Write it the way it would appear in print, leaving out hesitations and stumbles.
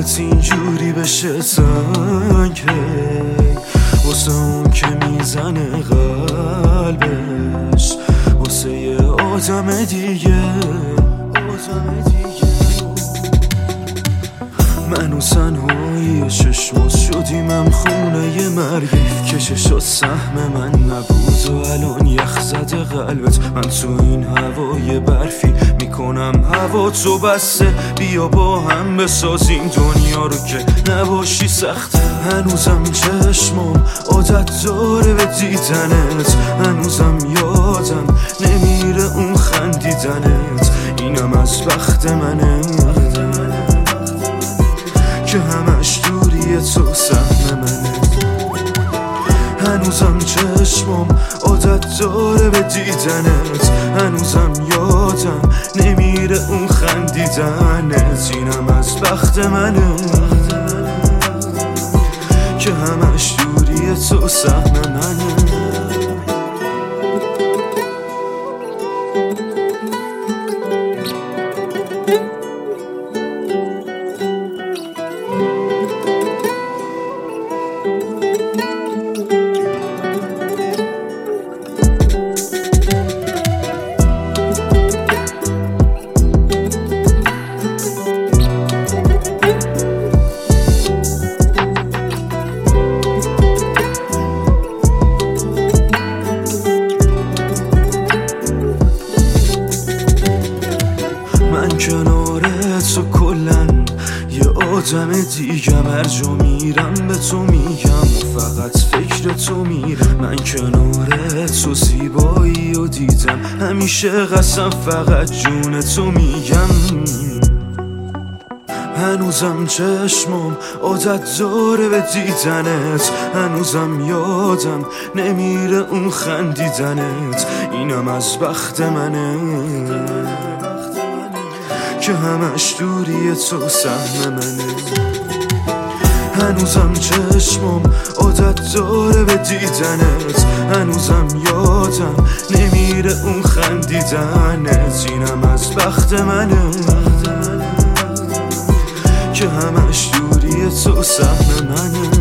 دلت اینجوری بشه تنگ، واسه اون که میزنه قلبش، واسه یه آدم دیگه. من و تنهایی چشماز شدیم هم خونه ی مرگی که چشات سهم من نبود و الان یخ زده قلبت. من تو این هوای برفی میکنم هوا تو بسته، بیا با هم بسازیم دنیا رو که نباشی سخت. هنوزم چشمام عادت داره به دیدنت، هنوزم یادم نمیره اون خندیدنت. اینم از بخت منه که همش دوری تو سهم منه. هنوزم چشمام عادت داره به دیدنت، هنوزم یادم نمیره اون خندیدنت. اینم از بخت منه که همش دوری تو سهم منه. من کنارت و کلن یه آدم دیگم، هر جا میرم به تو میگم و فقط فکر تو میرم. من کنارت و زیبایی و دیدم، همیشه قسم فقط جون تو میگم. هنوزم چشمام عادت داره به دیدنت، هنوزم یادم نمیره اون خندیدنت. اینم از بخت منه که همش دوری تو سهم منه. هنوزم چشمام عادت داره به دیدنت، هنوزم یادم نمیره اون خندیدنت. اینم از بخت منه که همش دوری تو سهم منه.